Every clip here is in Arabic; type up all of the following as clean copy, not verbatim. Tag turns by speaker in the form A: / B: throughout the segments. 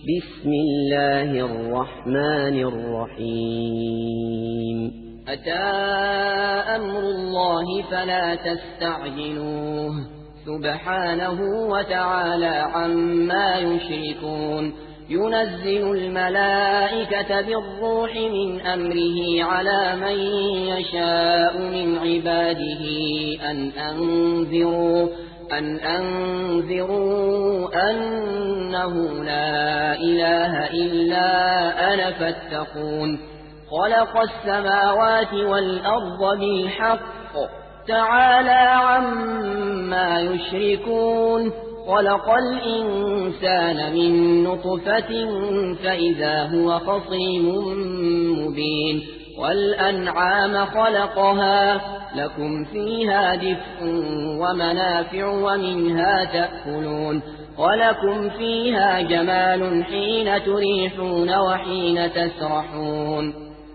A: بسم الله الرحمن الرحيم أتى أمر الله فلا تستعجلوه سبحانه وتعالى عما يشركون ينزل الملائكة بالروح من أمره على من يشاء من عباده أن أنذروا أنه لا إله إلا أنا فاتقون خلق السماوات والأرض بالحق تعالى عما يشركون خلق الإنسان من نطفة فإذا هو خصيم مبين والأنعام خلقها لكم فيها دفء ومنافع ومنها تأكلون ولكم فيها جمال حين تريحون وحين تسرحون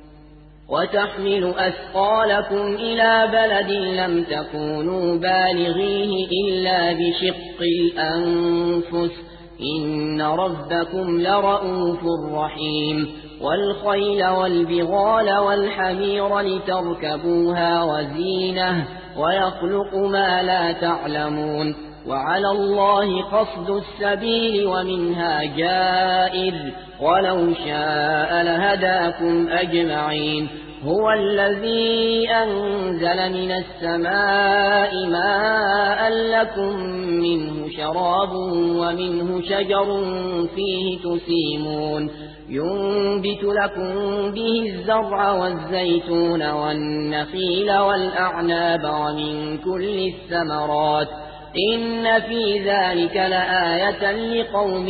A: وتحمل أثقالكم إلى بلد لم تكونوا بالغيه إلا بشق الأنفس إن ربكم لرؤوف رحيم والخيل والبغال والحمير لتركبوها وزينة ويخلق ما لا تعلمون وعلى الله قصد السبيل ومنها جائر ولو شاء لهداكم أجمعين هو الذي أنزل من السماء ماء لكم منه شراب ومنه شجر فيه تسيمون ينبت لكم به الزرع والزيتون والنخيل والأعناب ومن كل الثمرات إن في ذلك لآية لقوم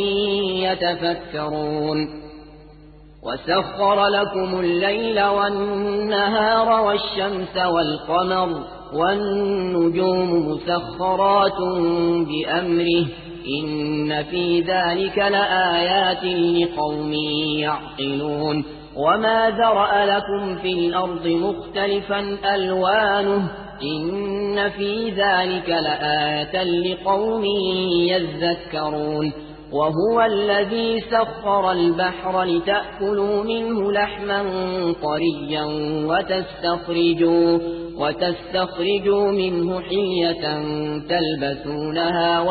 A: يتفكرون وسخر لكم الليل والنهار والشمس والقمر والنجوم مسخرات بأمره إن في ذلك لآيات لقوم يعقلون وما ذرأ لكم في الأرض مختلفا ألوانه إن في ذلك لآية لقوم يذكرون وهو الذي سخر البحر لتأكلوا منه لحما طريا وتستخرجوا منه حلية تلبسونها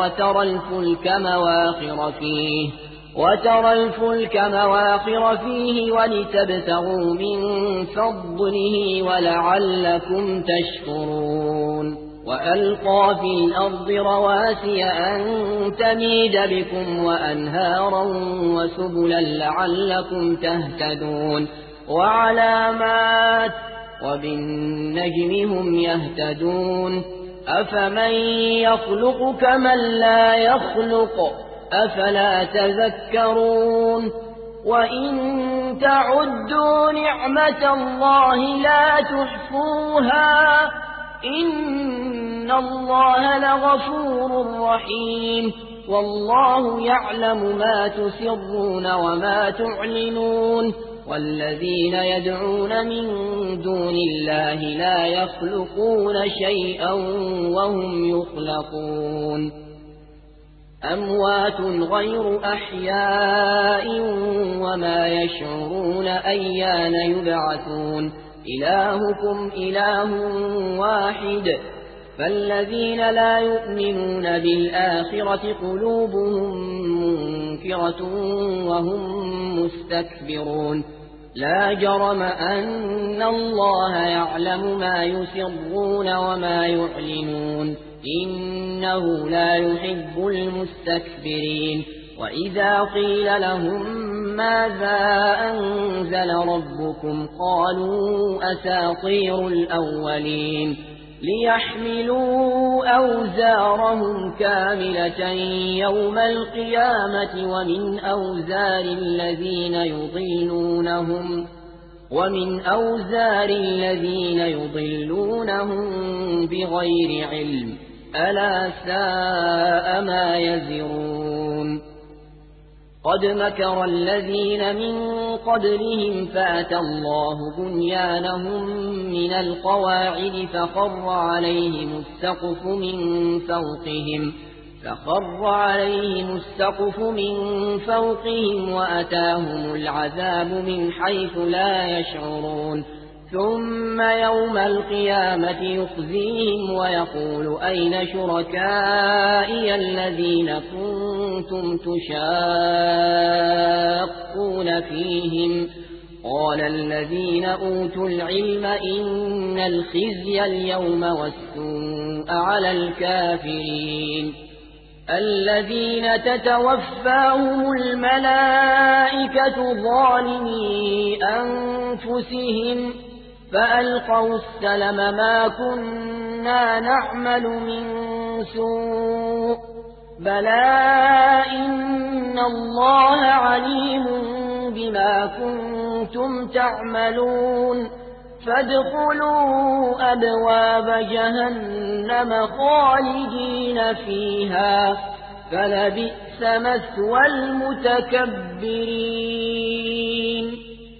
A: وترى الفلك مواخر فيه ولتبتغوا من فضله ولعلكم تشكرون وألقى في الأرض رواسي أن تميد بكم وأنهارا وسبلا لعلكم تهتدون وعلامات وبالنجم هم يهتدون أفمن يخلق كمن لا يخلق أفلا تذكرون وإن تعدوا نعمة الله لا تحصوها إن الله لغفور رحيم والله يعلم ما تسرون وما تعلنون والذين يدعون من دون الله لا يخلقون شيئا وهم يخلقون أموات غير أحياء وما يشعرون أيان يبعثون إلهكم إله واحد فالذين لا يؤمنون بالآخرة قلوبهم منكرة وهم مستكبرون لا جرم أن الله يعلم ما يسرون وما يعلنون إنه لا يحب المستكبرين وإذا قيل لهم ماذا أنزل ربكم قالوا أساطير الأولين ليحملوا أوزارهم كاملة يوم القيامة ومن أوزار الذين يضلونهم بغير علم ألا ساء ما يزرون قد مكر الذين من قبلهم فأتى الله بنيانهم من القواعد فخر عليهم السقف من فوقهم فخر عليهم السقف من فوقهم وأتاهم العذاب من حيث لا يشعرون ثم يوم القيامة يخزيهم ويقول أين شركائي الذين كنتم تشاقون فيهم قال الذين أوتوا العلم إن الخزي اليوم والسوء على الكافرين الذين تتوفاهم الملائكة ظالمي أنفسهم فألقوا السلم ما كنا نعمل من سوء بلى إن الله عليم بما كنتم تعملون فادخلوا أبواب جهنم خالدين فيها فلبئس مثوى المتكبرين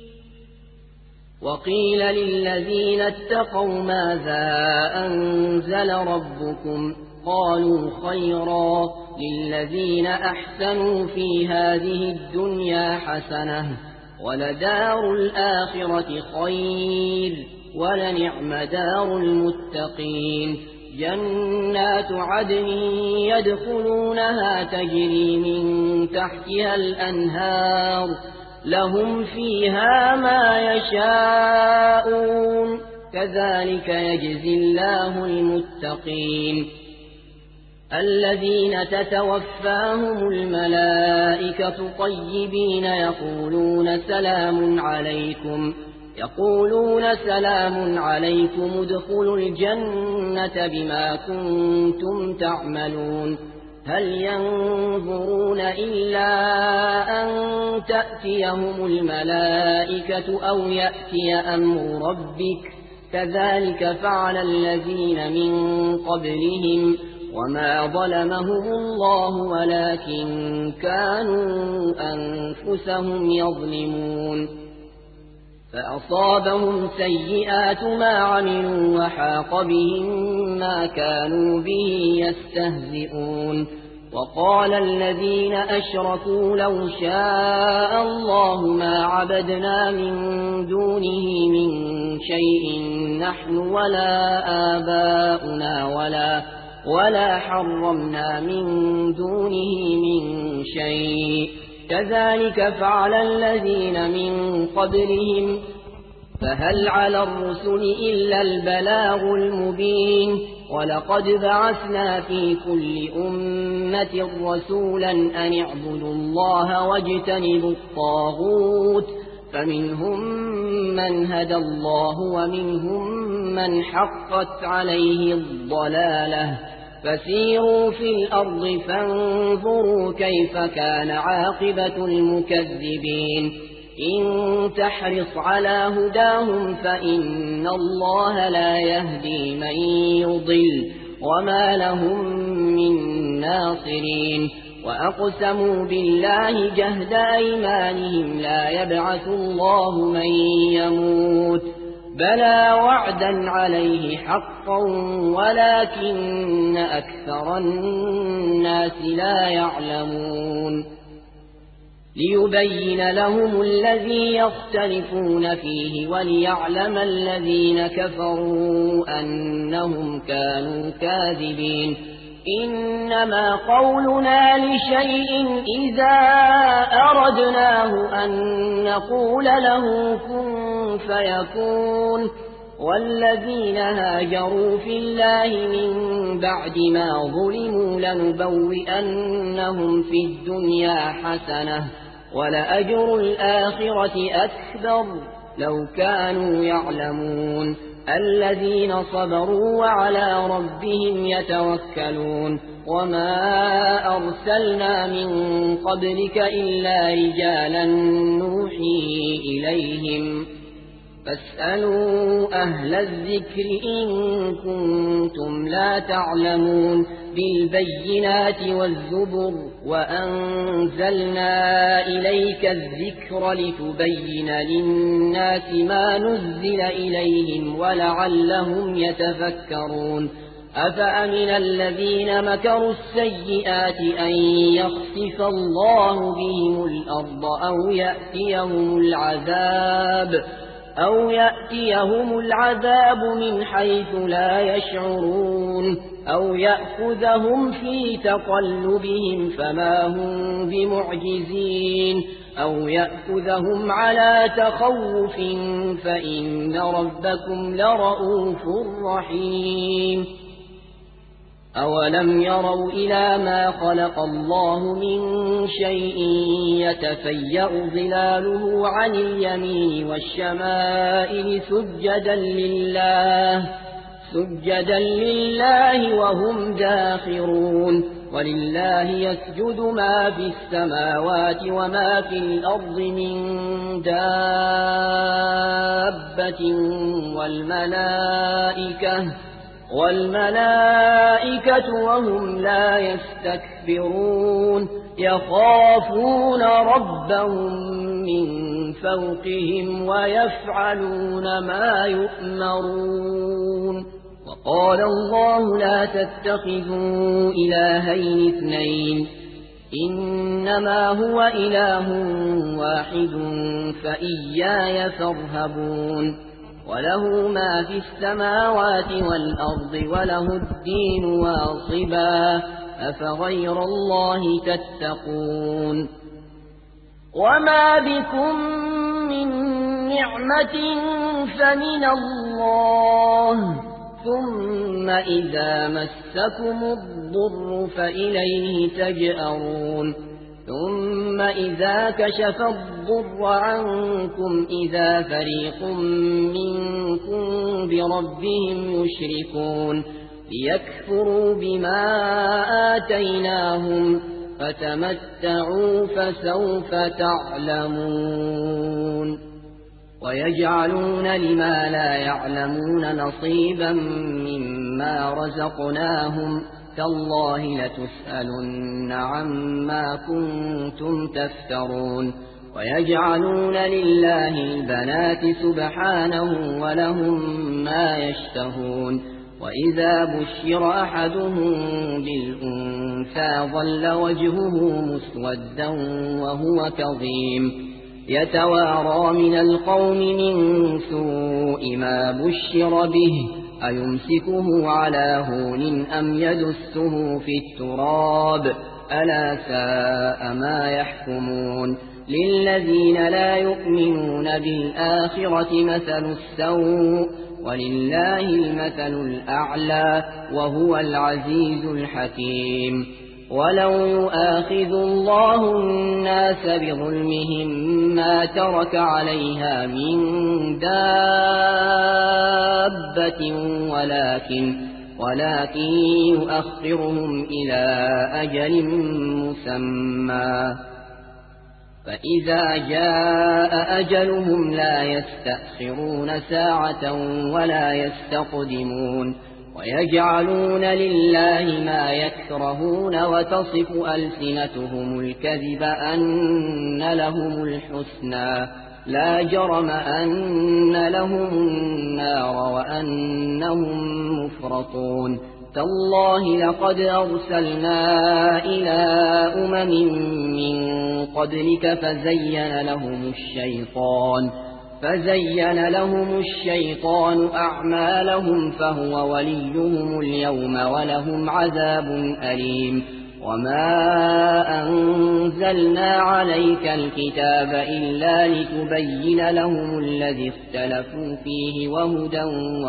A: وقيل للذين اتقوا ماذا أنزل ربكم قالوا خيرا للذين أحسنوا في هذه الدنيا حسنة ولدار الآخرة خير ولنعم دار المتقين جنات عدن يدخلونها تجري من تحتها الأنهار لهم فيها ما يشاءون كذلك يجزي الله المتقين الذين تتوفاهم الملائكة طيبين يقولون سلام عليكم ادخلوا الجنة بما كنتم تعملون هل ينظرون إلا أن تأتيهم الملائكة أو يأتي أمر ربك كذلك فعل الذين من قبلهم وما ظلمهم الله ولكن كانوا أنفسهم يظلمون فأصابهم سيئات ما عملوا وحاق بهم ما كانوا به يستهزئون وقال الذين أشركوا لو شاء الله ما عبدنا من دونه من شيء نحن ولا آباؤنا ولا حرمنا من دونه من شيء كذلك فعل الذين من قبلهم فهل على الرسل إلا البلاغ المبين ولقد بعثنا في كل أمة رسولا أن اعبدوا الله واجتنبوا الطاغوت فمنهم من هدى الله ومنهم من حقت عليه الضلالة فسيروا في الأرض فانظروا كيف كان عاقبة المكذبين إن تحرص على هداهم فإن الله لا يهدي من يضل وما لهم من ناصرين وأقسموا بالله جهد أيمانهم لا يبعث الله من يموت بلى وعدا عليه حقا ولكن أكثر الناس لا يعلمون ليبين لهم الذي يختلفون فيه وليعلم الذين كفروا أنهم كانوا كاذبين إنما قولنا لشيء إذا أردناه أن نقول له كن فيكون والذين هاجروا في الله من بعد ما ظلموا لنبوئنهم في الدنيا حسنة ولأجر الآخرة أكبر لو كانوا يعلمون الذين صبروا وعلى ربهم يتوكلون وما أرسلنا من قبلك إلا رجالا نوحي إليهم فاسألوا أهل الذكر إن كنتم لا تعلمون بالبينات والزبر وأنزلنا إليك الذكر لتبين للناس ما نزل إليهم ولعلهم يتفكرون أفأمن الذين مكروا السيئات أن يخسف الله بهم الأرض أو يأتيهم العذاب من حيث لا يشعرون أو يأخذهم في تقلبهم فما هم بمعجزين أو يأخذهم على تخوف فإن ربكم لرؤوف رحيم أولم يروا إلى ما خلق الله من شيء يتفيأ ظلاله عن اليمين والشمائل سجدا لله وهم داخرون ولله يسجد ما في السماوات وما في الأرض من دابة والملائكة وهم لا يستكبرون يخافون ربهم من فوقهم ويفعلون ما يؤمرون وقال الله لا تتخذوا إلهين اثنين إنما هو إله واحد فإياي فارهبون وله ما في السماوات والأرض وله الدين واصبا أفغير الله تتقون وما بكم من نعمة فمن الله ثم إذا مسكم الضر فإليه تجأرون ثم إذا كشف الضر عنكم إذا فريق منكم بربهم يشركون ليكفروا بما آتيناهم فتمتعوا فسوف تعلمون ويجعلون لما لا يعلمون نصيبا مما رزقناهم تالله لتسألن عما كنتم تفترون ويجعلون لله البنات سبحانه ولهم ما يشتهون وإذا بشر أحدهم بالأنثى ظل وجهه مسودا وهو كظيم يتوارى من القوم من سوء ما بشر به أيمسكه على هون أم يدسه في التراب ألا ساء ما يحكمون للذين لا يؤمنون بالآخرة مثل السوء ولله المثل الأعلى وهو العزيز الحكيم ولو يؤاخذ الله الناس بظلمهم ما ترك عليها من دابة ولكن يؤخرهم إلى أجل مسمى فإذا جاء أجلهم لا يستأخرون ساعة ولا يستقدمون ويجعلون لله ما يكرهون وتصف ألسنتهم الكذب أن لهم الحسنى لا جرم أن لهم النار وأنهم مفرطون تالله لقد أرسلنا إلى من قبلك فزين لهم الشيطان أعمالهم فهو وليهم اليوم ولهم عذاب أليم وما أنزلنا عليك الكتاب إلا لتبين لهم الذي اختلفوا فيه وهدى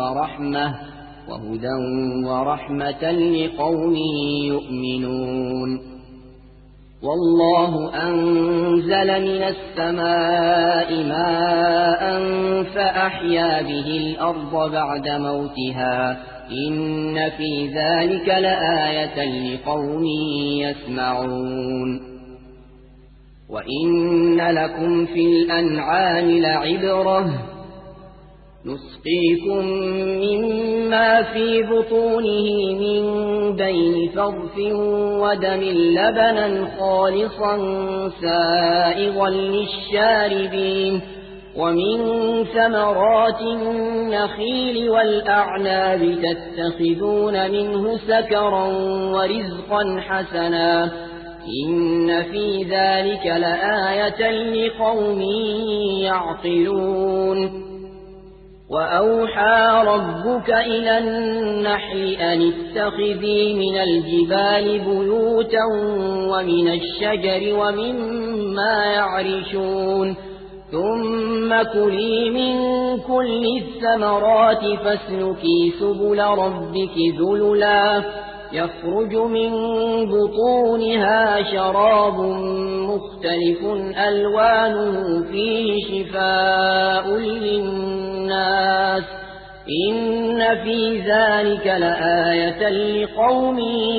A: ورحمة لقوم يؤمنون والله أنزل من السماء ماء فأحيا به الأرض بعد موتها إن في ذلك لآية لقوم يسمعون وإن لكم في الأنعام لعبرة نسقيكم مما في بطونه من بين فرث ودم لبنا خالصا سائغا للشاربين ومن ثمرات النخيل والأعناب تتخذون منه سكرا ورزقا حسنا إن في ذلك لآية لقوم يعقلون وأوحى ربك إلى النحل أن اتخذي من الجبال بيوتا ومن الشجر ومما يعرشون ثم كلي من كل الثمرات فاسلكي سبل ربك ذللا يخرج من بطونها شراب مختلف ألوانه فيه شفاء للناس إن في ذلك لآية لقوم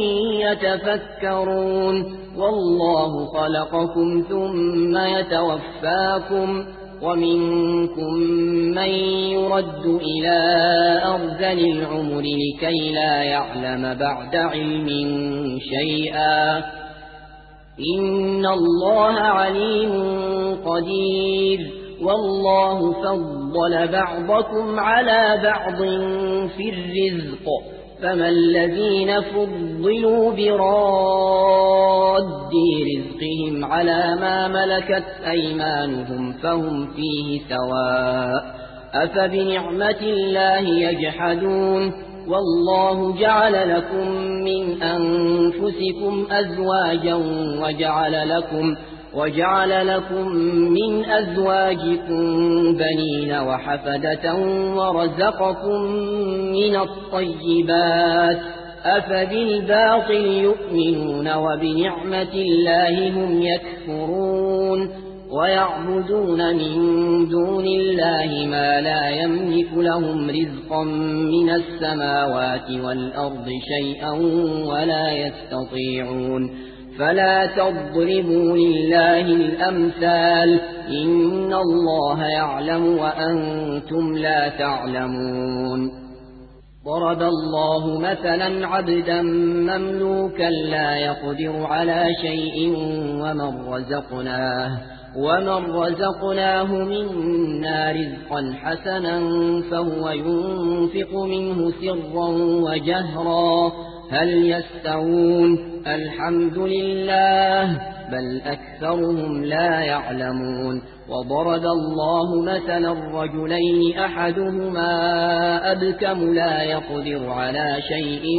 A: يتفكرون والله خلقكم ثم يتوفاكم ومنكم من يرد إلى أرذل العمر لكي لا يعلم بعد علم شيئا إن الله عليم قدير والله فضل بعضكم على بعض في الرزق فما الذين فضلوا براد رزقهم على ما ملكت أيمانهم فهم فيه سواء أفبنعمة الله يجحدون والله جعل لكم من أنفسكم أزواجا وجعل لكم من أزواجكم بنين وحفدة ورزقكم من الطيبات أفبالباطل يؤمنون وبنعمة الله هم يكفرون ويعبدون من دون الله ما لا يملك لهم رزقا من السماوات والأرض شيئا ولا يستطيعون فلا تضربوا لله الأمثال إن الله يعلم وأنتم لا تعلمون ضرب الله مثلا عبدا مملوكا لا يقدر على شيء ومن رزقناه منا رزقا حسنا فهو ينفق منه سرا وجهرا هل يستوون الحمد لله بل أكثرهم لا يعلمون وضرب الله مثلا رجلين أحدهما أبكم لا يقدر على شيء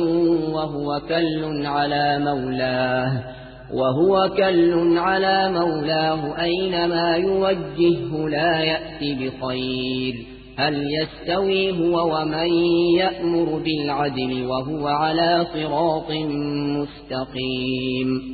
A: وهو كل على مولاه أينما يوجهه لا يأتي بخير هل يستوي هو ومن يأمر بالعدل وهو على صراط مستقيم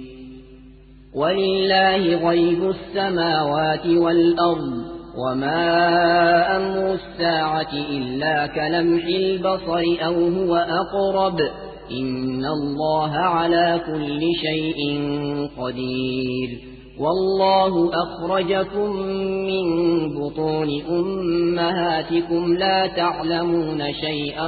A: ولله غيب السماوات والأرض وما أمر الساعة إلا كلمح البصر أو هو أقرب إن الله على كل شيء قدير والله أخرجكم من بطون أمهاتكم لا تعلمون شيئا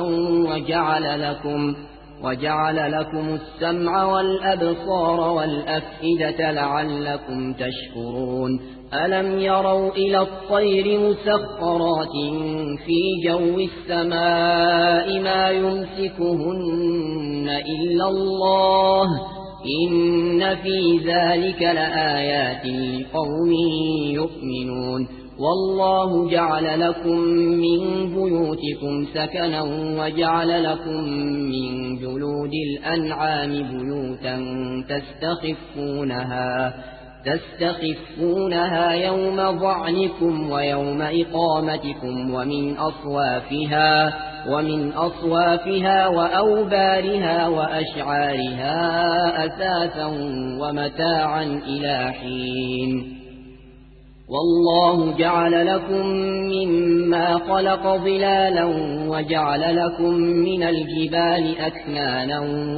A: وجعل لكم السمع والأبصار والأفئدة لعلكم تشكرون ألم يروا إلى الطير مسخرات في جو السماء ما يمسكهن إلا الله إن في ذلك لآيات لقوم يؤمنون والله جعل لكم من بيوتكم سكنا وجعل لكم من جلود الأنعام بيوتا تستخفونها يوم ظعنكم ويوم إقامتكم ومن أصوافها وأوبارها وأشعارها أثاثا ومتاعا إلى حين والله جعل لكم مما خلق ظلالا وجعل لكم من الجبال أكنانا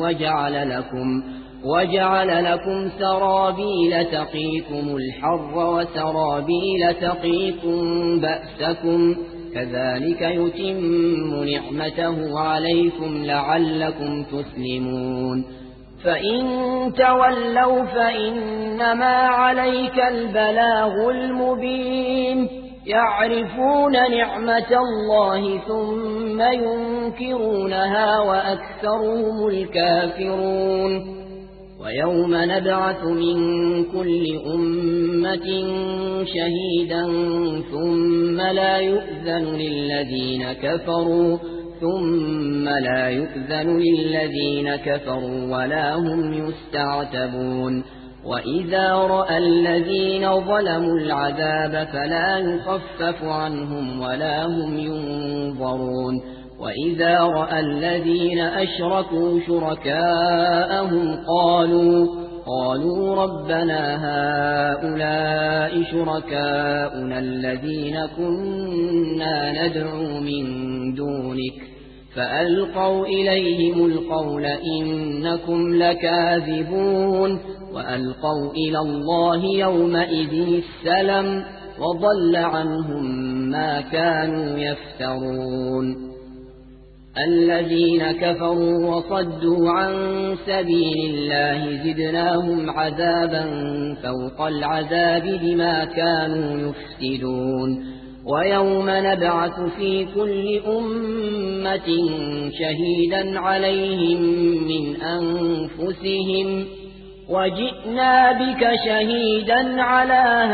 A: وجعل لكم سرابيل تقيكم الحر وسرابيل تقيكم بأسكم كذلك يتم نعمته عليكم لعلكم تسلمون فإن تولوا فإنما عليك البلاغ المبين يعرفون نعمة الله ثم ينكرونها وأكثرهم الكافرون ويوم نبعث من كل أمة شهيدا ثم لا يؤذن للذين كفروا ولا هم يستعتبون وإذا رأى الذين ظلموا العذاب فلا يخفف عنهم ولا هم ينظرون وإذا رأى الذين أشركوا شركاءهم قالوا ربنا هؤلاء شركاؤنا الذين كنا ندعو من دونك فألقوا إليهم القول إنكم لكاذبون وألقوا إلى الله يومئذ السلم وضل عنهم ما كانوا يفترون الذين كفروا وصدوا عن سبيل الله زدناهم عذابا فوق العذاب بما كانوا يفسدون ويوم نبعث في كل أمة شهيدا عليهم من أنفسهم وجئنا بك شهيدا على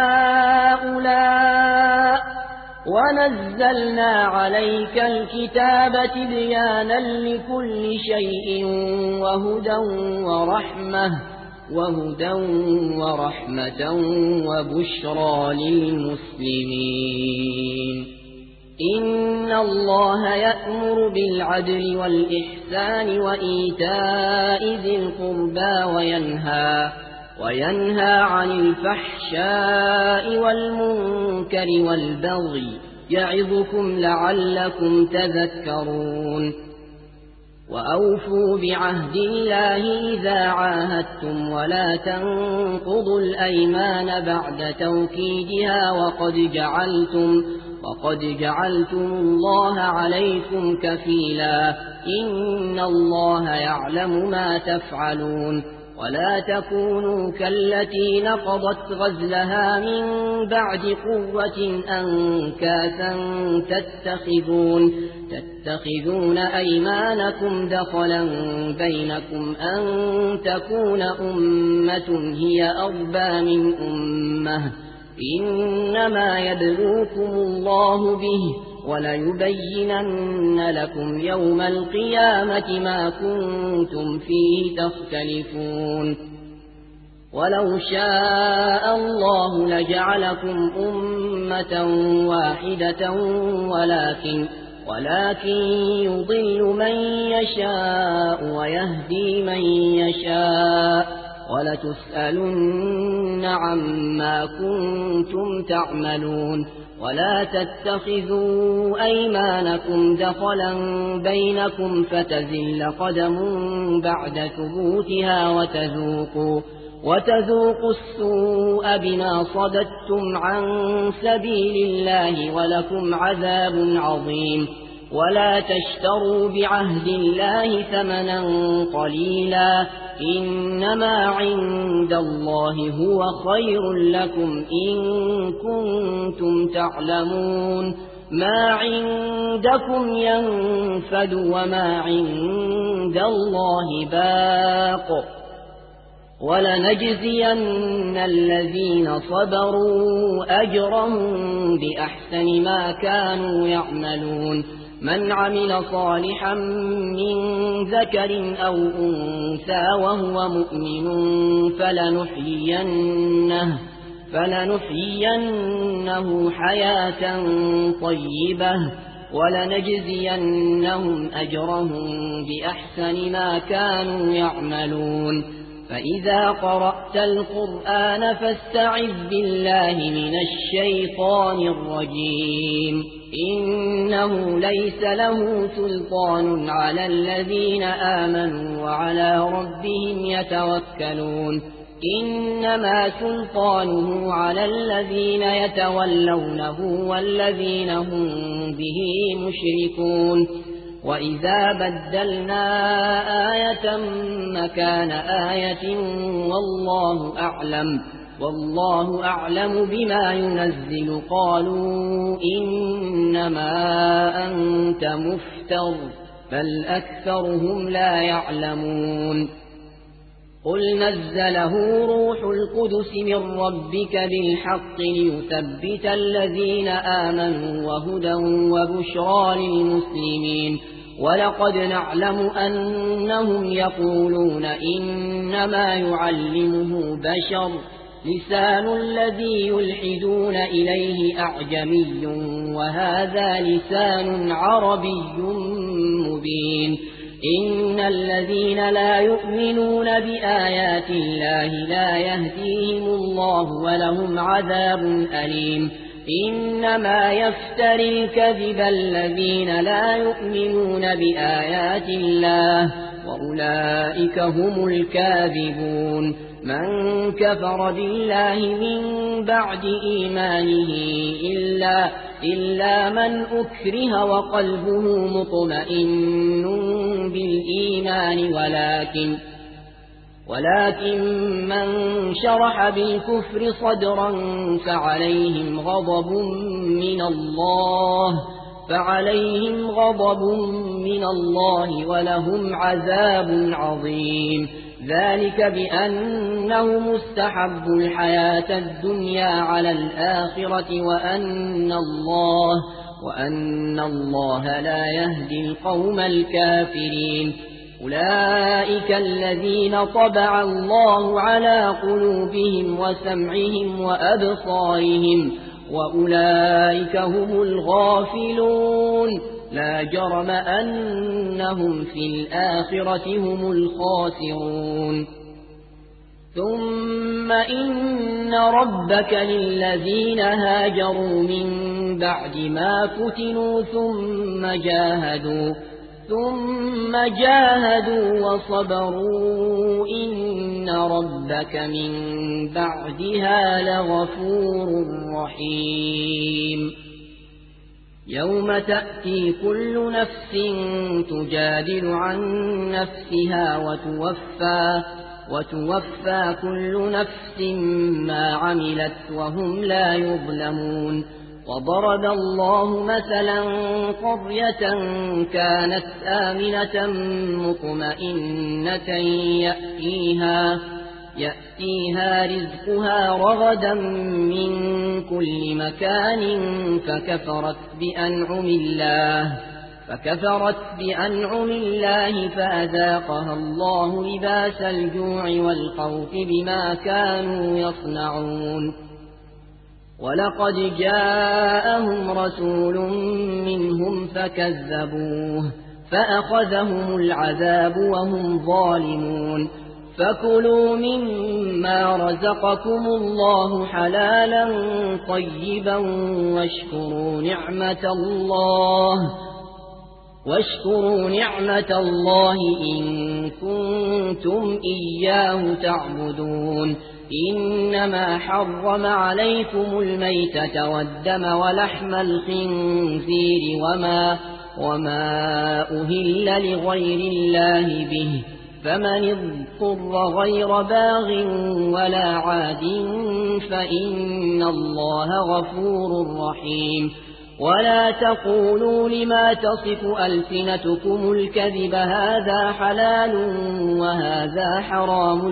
A: هؤلاء ونزلنا عليك الكتاب تبيانا لكل شيء وهدى ورحمة وبشرى للمسلمين إن الله يأمر بالعدل والإحسان وإيتاء ذي القربى وينهى عن الفحشاء والمنكر والبغي يعظكم لعلكم تذكرون وأوفوا بعهد الله إذا عاهدتم ولا تنقضوا الأيمان بعد توكيدها وقد جعلتم الله عليكم كفيلا إن الله يعلم ما تفعلون ولا تكونوا كالتي نقضت غزلها من بعد قوة أنكاثا تتخذون أيمانكم دخلا بينكم أن تكون أمة هي أربى من أمة إنما يبلوكم الله به وليبينن لكم يوم القيامة ما كنتم فيه تختلفون ولو شاء الله لجعلكم أمة واحدة ولكن يضل من يشاء ويهدي من يشاء ولتسألن عما كنتم تعملون ولا تتخذوا أيمانكم دخلا بينكم فتزل قدم بعد ثبوتها وتذوقوا السوء بما صددتم عن سبيل الله ولكم عذاب عظيم ولا تشتروا بعهد الله ثمنا قليلا إنما عند الله هو خير لكم إن كنتم تعلمون ما عندكم ينفد وما عند الله باق ولنجزين الذين صبروا أجرهم بأحسن ما كانوا يعملون من عمل صالحا من ذكر أو أنثى وهو مؤمن فلنحيينه حياة طيبة ولنجزينهم أجرهم بأحسن ما كانوا يعملون فإذا قرأت القرآن فاستعذ بالله من الشيطان الرجيم إنه ليس له سلطان على الذين آمنوا وعلى ربهم يتوكلون إنما سلطانه على الذين يتولونه والذين هم به مشركون وإذا بدلنا آية مكان آية والله أعلم والله أعلم بما ينزل قالوا إنما أنت مفتر بل أكثرهم لا يعلمون قل نزله روح القدس من ربك بالحق ليثبت الذين آمنوا وهدى وبشرى للمسلمين ولقد نعلم أنهم يقولون إنما يعلمه بشر لسان الذي يلحدون إليه أعجمي وهذا لسان عربي مبين إن الذين لا يؤمنون بآيات الله لا يهديهم الله ولهم عذاب أليم إنما يفتري الكذب الذين لا يؤمنون بآيات الله وأولئك هم الكاذبون من كفر بالله من بعد إيمانه إلا من أكره وقلبه مطمئن بالإيمان ولكن من شرح بالكفر صدرا فعليهم غضب من الله ولهم عذاب عظيم ذلك بأنه مستحب الحياة الدنيا على الآخرة وأن الله لا يهدي القوم الكافرين أولئك الذين طبع الله على قلوبهم وسمعهم وأبصارهم وأولئك هم الغافلون لا جرم أنهم في الآخرة هم الخاسرون ثم إن ربك للذين هاجروا من بعد ما فتنوا ثم جاهدوا وصبروا إن ربك من بعدها لغفور رحيم يوم تأتي كل نفس تجادل عن نفسها وتوفى كل نفس ما عملت وهم لا يظلمون وضرب الله مثلا قرية كانت آمنة مطمئنة يأتيها رزقها رغدا من كل مكان فكفرت بأنعم الله فأذاقها الله لباس الجوع والخوف بما كانوا يصنعون ولقد جاءهم رسول منهم فكذبوه فأخذهم العذاب وهم ظالمون فكلوا مما رزقكم الله حلالا طيبا واشكروا نعمة الله إن كنتم إياه تعبدون إنما حرم عليكم الميتة والدم ولحم الخنزير وما أهل لغير الله به فمن اضطر غير باغ ولا عاد فإن الله غفور رحيم ولا تقولوا لما تصف ألسنتكم الكذب هذا حلال وهذا حرام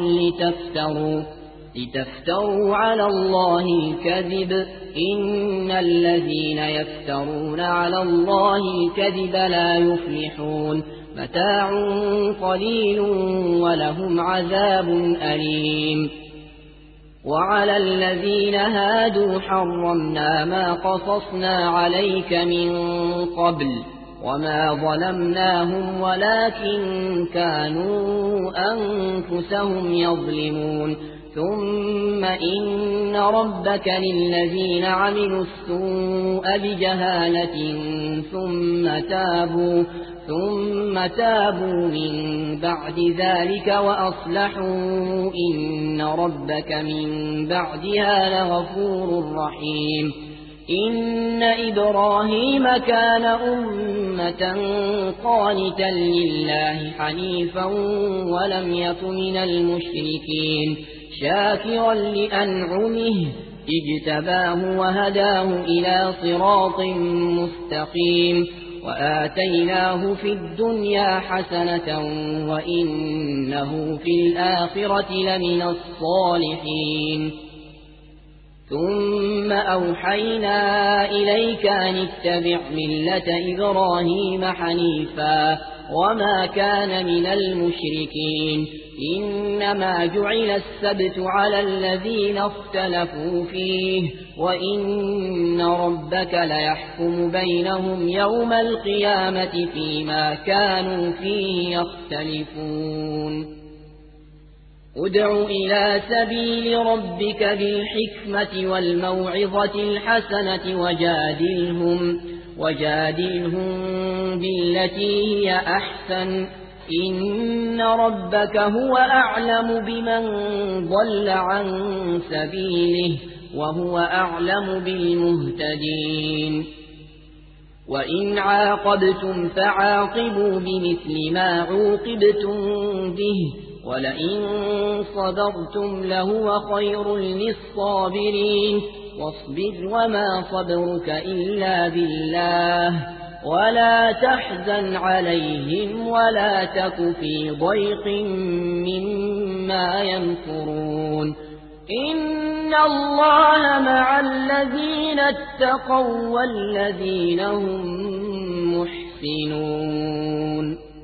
A: لتفتروا على الله الكذب إن الذين يفترون على الله الكذب لا يفلحون متاع قليل ولهم عذاب أليم وعلى الذين هادوا حرمنا ما قصصنا عليك من قبل وما ظلمناهم ولكن كانوا أنفسهم يظلمون ثم إن ربك للذين عملوا السوء بجهالة ثم تابوا من بعد ذلك وأصلحوا إن ربك من بعدها لغفور رحيم إن إبراهيم كان أمة قانتا لله حنيفا ولم يك من المشركين شاكرا لأنعمه اجتباه وهداه إلى صراط مستقيم وآتيناه في الدنيا حسنة وإنه في الآخرة لمن الصالحين ثم أوحينا إليك أن اتبع ملة إبراهيم حنيفا وما كان من المشركين إنما جعل السبت على الذين اختلفوا فيه وإن ربك ليحكم بينهم يوم القيامة فيما كانوا فيه يختلفون ادع إلى سبيل ربك بالحكمة والموعظة الحسنة وجادلهم بالتي هي أحسن إن ربك هو أعلم بمن ضل عن سبيله وهو أعلم بالمهتدين وإن عاقبتم فعاقبوا بمثل ما عوقبتم به ولئن صبرتم لهو خير للصابرين واصبر وما صبرك إلا بالله ولا تحزن عليهم ولا تك في ضيق مما يمكرون إن الله مع الذين اتقوا والذين هم محسنون